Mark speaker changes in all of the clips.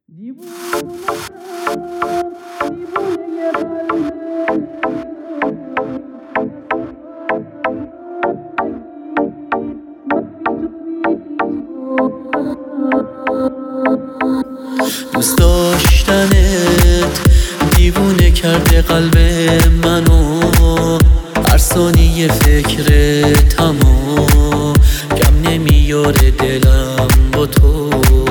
Speaker 1: دوست داشتنت دیوونه کرده قلب منو، هر ثانیه فکرتمو کم نمیاره دلم با تو.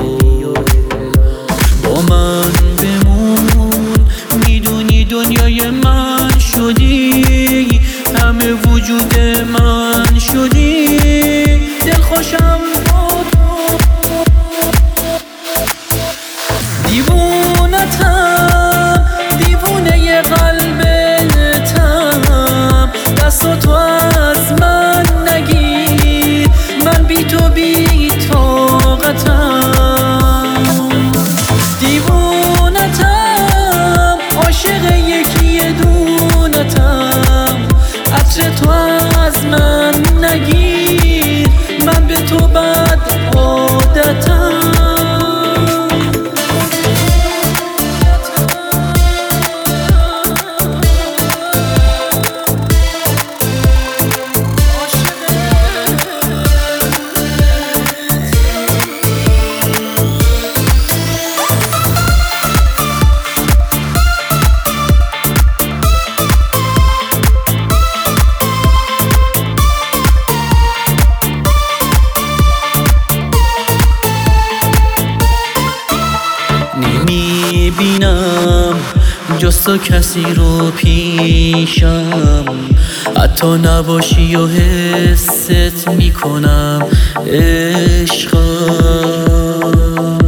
Speaker 1: با من بمون، میدونی دنیای من شدی، همه وجود من شدی، دلخوشم با تو. دیوونتم، دیوونه قلبتم، دستاتو از من نگیر، من بی تو بی طاقتم. دیوونتم، عاشق یکی دونتم، عطر تو از من نگیر، من به تو بد عادتم. نمیبینم جز تو کسی رو پیشم، حتی نباشی و حست میکنم عشقم.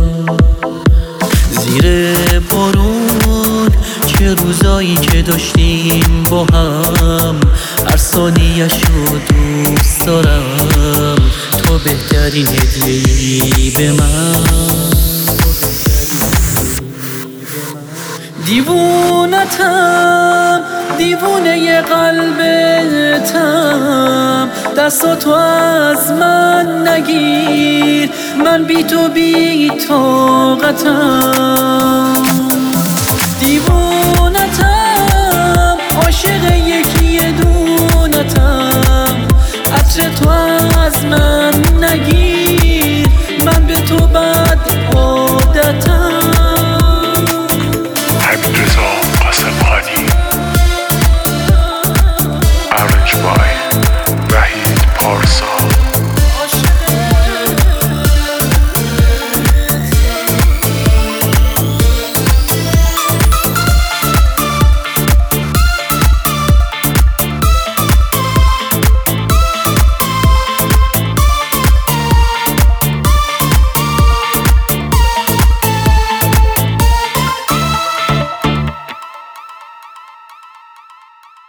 Speaker 1: زیر بارون چه روزایی که داشتیم با هم، هر ثانیه‌اش رو دوست دارم، تو بهترین هدیه‌ای به من. دیوونتم، دیوونه قلبتم، دستاتو از من نگیر، من بی تو بی طاقتم. دیوونتم، عاشق یکی دونتم، عطر تو از من نگیر.